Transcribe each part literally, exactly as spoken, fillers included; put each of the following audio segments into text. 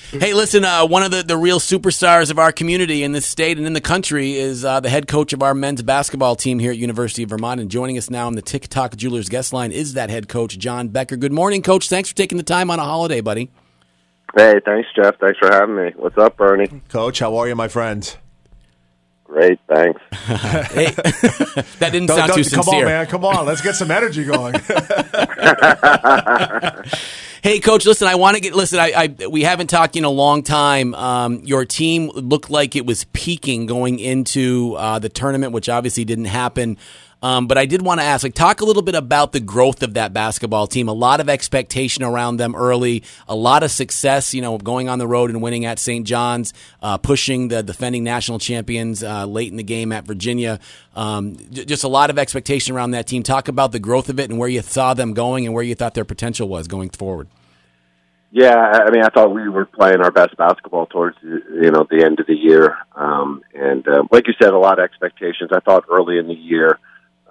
Hey, listen, uh, one of the, the real superstars of our community in this state and in the country is uh, the head coach of our men's basketball team here at University of Vermont. And joining us now on the TikTok Jewelers guest line is that head coach, John Becker. Good morning, Coach. Thanks for taking the time on a holiday, buddy. Hey, thanks, Jeff. Thanks for having me. What's up, Bernie? Coach, how are you, my friend? Great, thanks. Hey, that didn't Don't- sound don't- too Come sincere. on, man. Come on. Let's get some energy going. Hey, Coach, listen, I want to get, listen, I, I we haven't talked in a long time. Um, your team looked like it was peaking going into uh, the tournament, which obviously didn't happen. Um, but I did want to ask, like, talk a little bit about the growth of that basketball team. A lot of expectation around them early, a lot of success, you know, going on the road and winning at Saint John's, uh, pushing the defending national champions uh, late in the game at Virginia. Um, j- just a lot of expectation around that team. Talk about the growth of it and where you saw them going and where you thought their potential was going forward. Yeah, I mean, I thought we were playing our best basketball towards, you know, the end of the year. Um, and uh, like you said, a lot of expectations. I thought early in the year,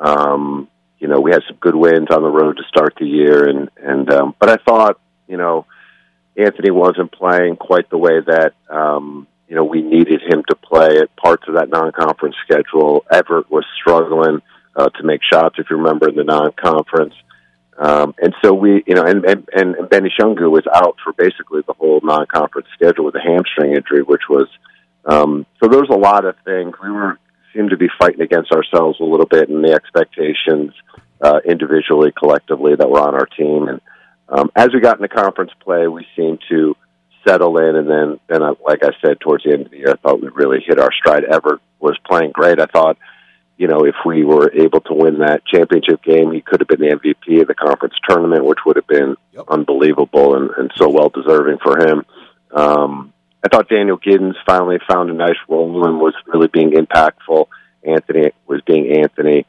um, you know, we had some good wins on the road to start the year. And, and um, but I thought, you know, Anthony wasn't playing quite the way that, um, you know, we needed him to play at parts of that non-conference schedule. Everett was struggling uh, to make shots, if you remember, in the non-conference. Um, and so we, you know, and, and, and Benny Shungu was out for basically the whole non-conference schedule with a hamstring injury, which was, um, so there was a lot of things. We were, seemed to be fighting against ourselves a little bit in the expectations, uh, individually, collectively that were on our team. And, um, as we got into conference play, we seemed to settle in. And then, then I, like I said, towards the end of the year, I thought we really hit our stride. Everett was playing great. I thought, you know, if we were able to win that championship game, he could have been the M V P of the conference tournament, which would have been yep. unbelievable and, and so well-deserving for him. Um, I thought Daniel Giddens finally found a nice role and was really being impactful. Anthony was being Anthony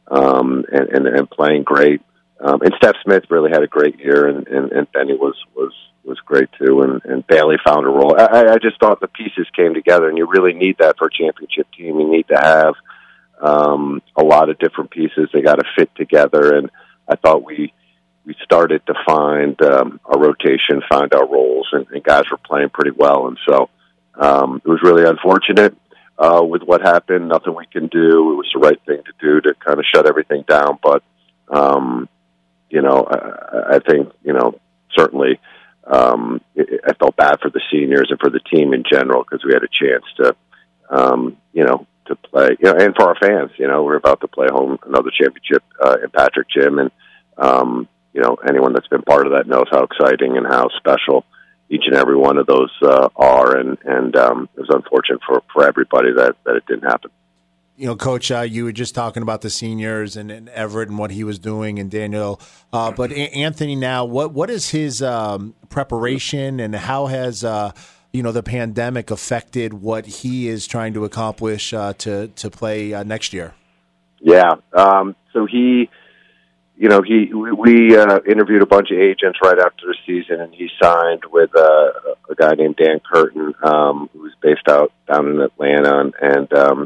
um, and, and, and playing great. Um, and Steph Smith really had a great year, and, and, and Benny was, was, was great too, and, and Bailey found a role. I, I just thought the pieces came together, and you really need that for a championship team. You need to have Um, a lot of different pieces. They got to fit together, and I thought we we started to find um, our rotation, find our roles, and, and guys were playing pretty well. And so um, it was really unfortunate uh, with what happened. Nothing we can do. It was the right thing to do to kind of shut everything down. But um, you know, I, I think you know certainly um, it, I felt bad for the seniors and for the team in general because we had a chance to um, you know. to play, you know, and for our fans, you know, we're about to play home another championship uh, in Patrick Gym, and um, you know, anyone that's been part of that knows how exciting and how special each and every one of those uh, are, and and um, it was unfortunate for, for everybody that, that it didn't happen. You know, Coach, uh, you were just talking about the seniors and, and Everett and what he was doing, and Daniel. Uh, but a- Anthony, now, what what is his um, preparation, and how has uh, you know the pandemic affected what he is trying to accomplish uh, to to play uh, next year? Yeah, um, so he, you know, he we, we uh, interviewed a bunch of agents right after the season, and he signed with uh, a guy named Dan Curtin, um, who's based out down in Atlanta, and. and um,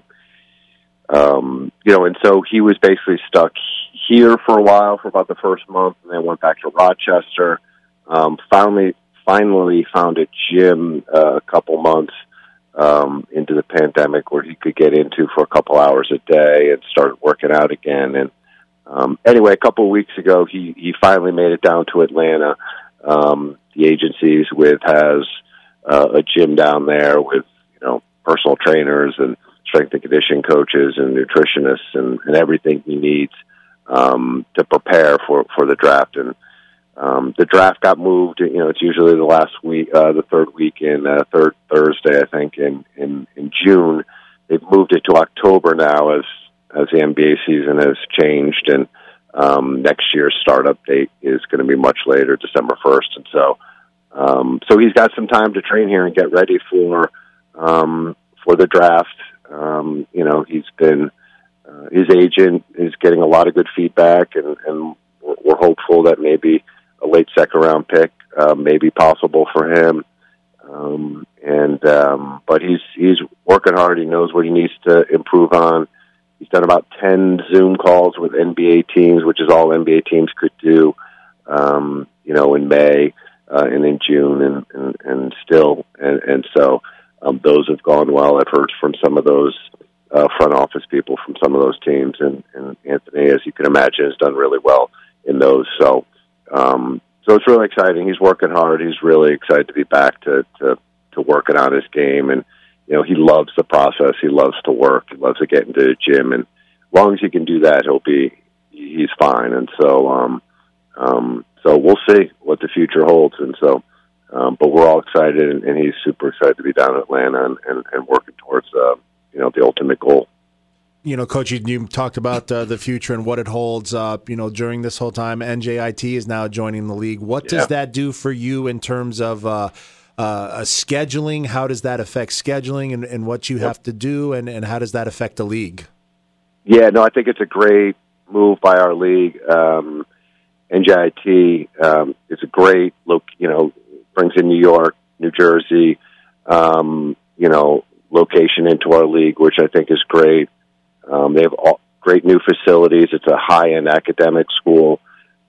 Um, you know, and so he was basically stuck here for a while, for about the first month, and then went back to Rochester. Um, finally, finally found a gym uh, a couple months um, into the pandemic where he could get into for a couple hours a day and started working out again. And um, anyway, a couple of weeks ago, he he finally made it down to Atlanta. Um, the agencies with has uh, a gym down there with you know personal trainers and strength and conditioning coaches and nutritionists and, and everything he needs um, to prepare for, for the draft. And um, the draft got moved. You know, it's usually the last week, uh, the third week in uh, third Thursday, I think, in, in, in June. They've moved it to October now as as the N B A season has changed, and um, next year's startup date is going to be much later, December first. And so, um, so he's got some time to train here and get ready for um, for the draft. Um, you know, he's been, uh, his agent is getting a lot of good feedback, and, and we're hopeful that maybe a late second round pick uh, may be possible for him. Um, and, um, but he's, he's working hard. He knows what he needs to improve on. He's done about ten Zoom calls with N B A teams, which is all N B A teams could do, um, you know, in May. Uh, and in June, and, and, and still, and so um, those have gone well. I've heard from some of those uh, front office people from some of those teams, and, and Anthony, as you can imagine, has done really well in those. So, um, so it's really exciting. He's working hard. He's really excited to be back to, to, to working on his game. And, you know, he loves the process. He loves to work. He loves to get into the gym. And as long as he can do that, he'll be, he's fine. And so, um, um, so we'll see what the future holds. And so, um, but we're all excited, and, and he's super excited to be down in Atlanta and, and, and working towards, uh, you know, the ultimate goal. You know, Coach, you, you talked about uh, the future and what it holds. Uh, you know, during this whole time, N J I T is now joining the league. What does yeah. that do for you in terms of uh, uh, scheduling? How does that affect scheduling and, and what you yep. have to do, and, and how does that affect the league? Yeah, no, I think it's a great move by our league. Um, N J I T um, is a great look. You know, brings in New York, New Jersey, um, you know, location into our league, which I think is great. Um, they have all, great new facilities. It's a high-end academic school.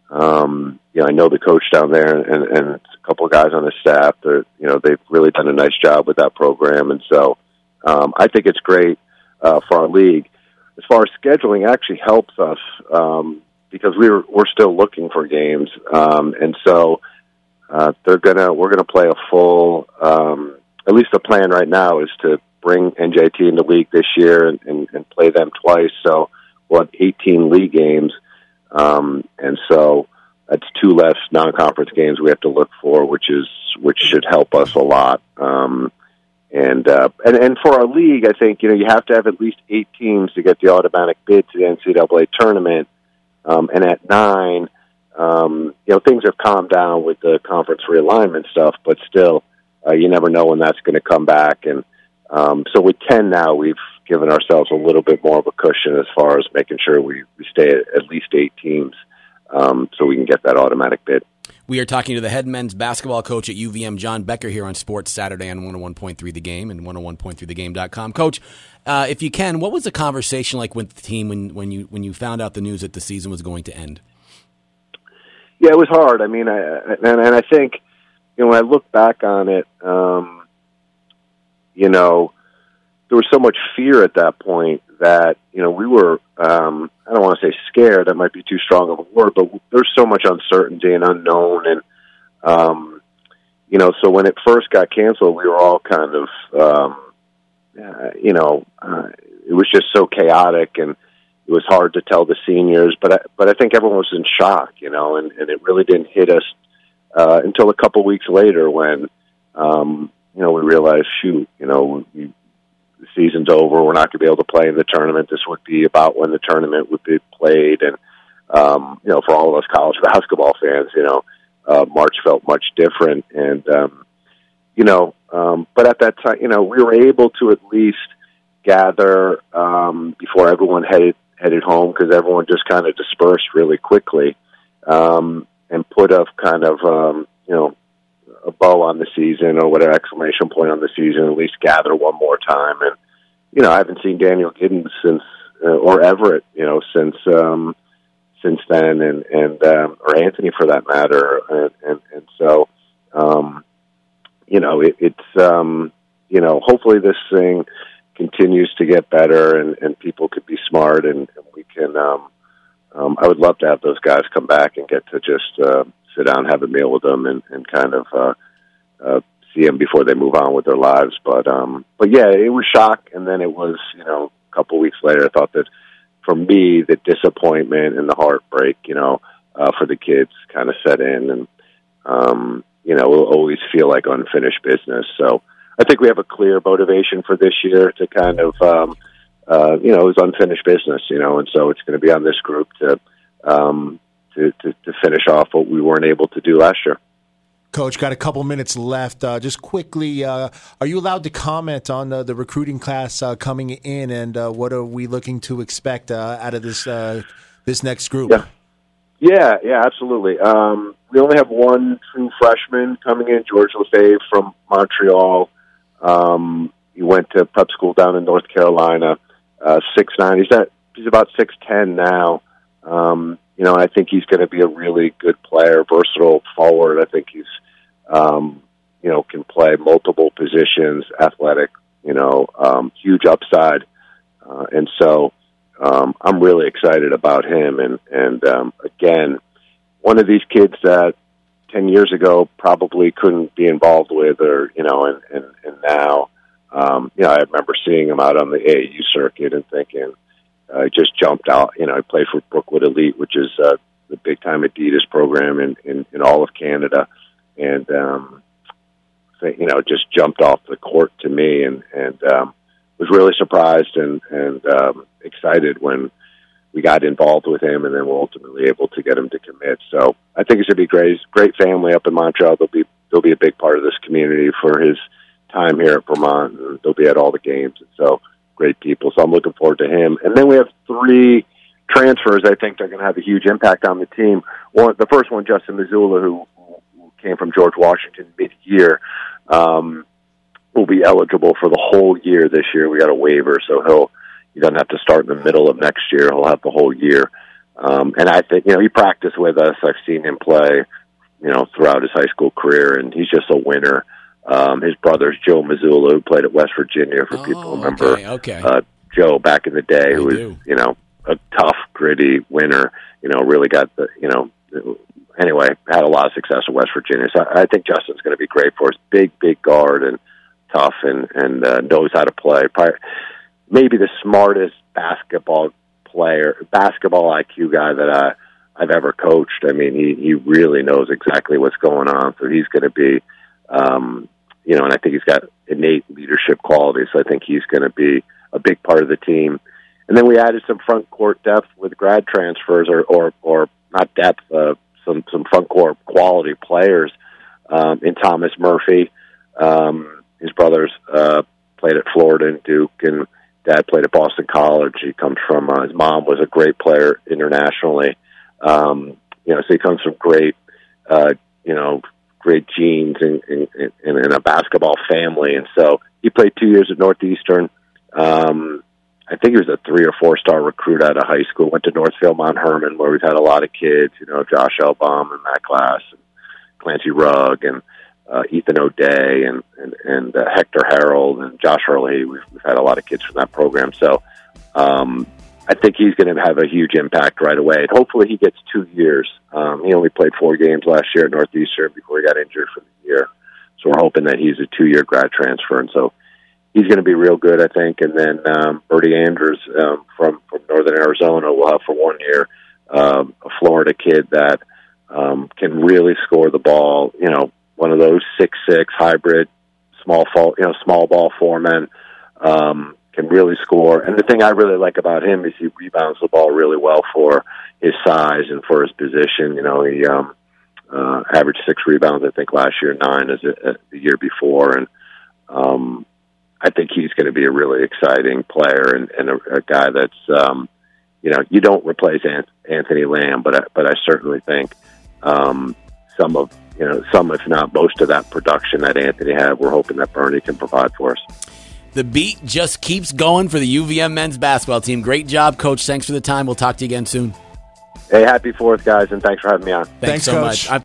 Um, you know, I know the coach down there, and, and a couple of guys on the staff. They're, you know, they've really done a nice job with that program, and so um, I think it's great uh, for our league. As far as scheduling, it actually helps us um, because we're we're still looking for games, um, and so uh, they're gonna we're gonna play a full. Um, at least the plan right now is to bring N J T in the league this year and, and, and play them twice. So we'll have eighteen league games. Um, and so that's two less non-conference games we have to look for, which is, which should help us a lot. Um, and, uh, and, and for our league, I think, you know, you have to have at least eight teams to get the automatic bid to the N C double A tournament. Um, and at nine, um, you know, things have calmed down with the conference realignment stuff, but still, uh, you never know when that's going to come back. And, Um, so with ten now, we've given ourselves a little bit more of a cushion as far as making sure we, we stay at at least eight teams um, so we can get that automatic bid. We are talking to the head men's basketball coach at U V M, John Becker, here on Sports Saturday on one oh one point three The Game and one oh one point three the game dot com. Coach, uh, if you can, what was the conversation like with the team when, when you when you found out the news that the season was going to end? Yeah, it was hard. I mean, I, and, and I think, you know, when I look back on it, um, you know, there was so much fear at that point that, you know, we were, um, I don't want to say scared, that might be too strong of a word, but there's so much uncertainty and unknown. And, um, you know, so when it first got canceled, we were all kind of, um, uh, you know, uh, it was just so chaotic, and it was hard to tell the seniors. But I, but I think everyone was in shock, you know, and, and it really didn't hit us uh, until a couple weeks later when, um, you know, we realized, shoot, you know, we, the season's over. We're not going to be able to play in the tournament. This would be about when the tournament would be played. And, um, you know, for all of us college basketball fans, you know, uh, March felt much different. And, um, you know, um, but at that time, you know, we were able to at least gather um, before everyone headed, headed home, because everyone just kind of dispersed really quickly um, and put a kind of, um, you know, a bow on the season, or whatever, exclamation point on the season, at least gather one more time. And, you know, I haven't seen Daniel Giddens since, uh, or Everett, you know, since, um, since then, and, and, um, or Anthony for that matter. And, and, and so, um, you know, it, it's, um, you know, hopefully this thing continues to get better, and, and people could be smart, and, and we can, um, um, I would love to have those guys come back and get to just, uh, sit down, have a meal with them, and, and kind of uh, uh, see them before they move on with their lives. But um, but yeah, it was shock, and then it was, you know, a couple weeks later, I thought that for me, the disappointment and the heartbreak, you know, uh, for the kids kind of set in, and um, you know, we'll always feel like unfinished business. So I think we have a clear motivation for this year to kind of, um, uh, you know, it was unfinished business, you know, and so it's going to be on this group to. Um, To, to, to finish off what we weren't able to do last year. Coach, got a couple minutes left. Uh, just quickly, uh, are you allowed to comment on uh, the recruiting class uh, coming in, and uh, what are we looking to expect uh, out of this uh, this next group? Yeah, yeah, yeah, absolutely. Um, we only have one true freshman coming in, George Lefebvre from Montreal. Um, he went to prep school down in North Carolina. Uh, six nine. He's at he's about six ten now. Um, You know, I think he's going to be a really good player, versatile forward. I think he's, um, you know, can play multiple positions, athletic, you know, um, huge upside. Uh, and so um, I'm really excited about him. And, and um, again, one of these kids that ten years ago probably couldn't be involved with, or, you know, and, and, and now, um, you know, I remember seeing him out on the A A U circuit and thinking, uh, just jumped out. You know, I played for Brookwood Elite, which is uh, the big-time Adidas program in, in, in all of Canada. And, um, you know, just jumped off the court to me, and, and um, was really surprised and, and um, excited when we got involved with him, and then we're ultimately able to get him to commit. So I think it's going to be great. Great family up in Montreal. They'll be they'll be a big part of this community for his time here at Vermont, and they'll be at all the games. And so great people. So I'm looking forward to him. And then we have three transfers. I think they're going to have a huge impact on the team. One, the first one, Justin Mazzulla, who, who came from George Washington mid-year, um, will be eligible for the whole year this year. We got a waiver, so he'll he doesn't have to start in the middle of next year. He'll have the whole year. Um, and I think, you know, he practiced with us. I've seen him play, you know, throughout his high school career, and he's just a winner. Um, his brother's Joe Mazzulla, who played at West Virginia, for oh, people who remember okay, okay. Uh, Joe back in the day, who I was, do. you know, a tough, gritty winner, you know, really got the, you know, anyway, had a lot of success at West Virginia. So I think Justin's going to be great for us. Big, big guard and tough, and, and uh, knows how to play. Probably, maybe the smartest basketball player, basketball I Q guy that I, I've ever coached. I mean, he, he really knows exactly what's going on. So he's going to be, um, you know, and I think he's got innate leadership qualities. So I think he's going to be a big part of the team. And then we added some front court depth with grad transfers, or, or, or not depth, uh, some, some front court quality players, um, in Thomas Murphy. Um, his brothers, uh, played at Florida and Duke, and dad played at Boston College. He comes from, uh, his mom was a great player internationally. Um, you know, so he comes from great, uh, you know, great genes in, in, in, in a basketball family. And so he played two years at Northeastern. Um, I think he was a three or four star recruit out of high school, went to Northfield Mount Herman, where we've had a lot of kids, you know, Josh Elbaum and Matt Glass, and Clancy Rugg, and uh, Ethan O'Day, and, and, and uh, Hector Harold, and Josh Hurley. We've, we've had a lot of kids from that program. So um, I think he's going to have a huge impact right away. And hopefully he gets two years. Um, he only played four games last year at Northeastern before he got injured for the year. So we're hoping that he's a two-year grad transfer. And so he's going to be real good, I think. And then um, Bertie Andrews um, from, from Northern Arizona will have for one year um, a Florida kid that um, can really score the ball. You know, one of those six six hybrid small fall, you know, small ball foremen, um, can really score. And the thing I really like about him is he rebounds the ball really well for his size and for his position. You know, he um, uh, averaged six rebounds, I think, last year, nine as a, a, the year before, and um, I think he's going to be a really exciting player, and, and a, a guy that's, um, you know, you don't replace Anthony Lamb, but I, but I certainly think um, some of, you know, some, if not most of that production that Anthony had, we're hoping that Bernie can provide for us. The beat just keeps going for the U V M men's basketball team. Great job, Coach. Thanks for the time. We'll talk to you again soon. Hey, happy Fourth, guys, and thanks for having me on. Thanks, Thanks so Coach. much. I'm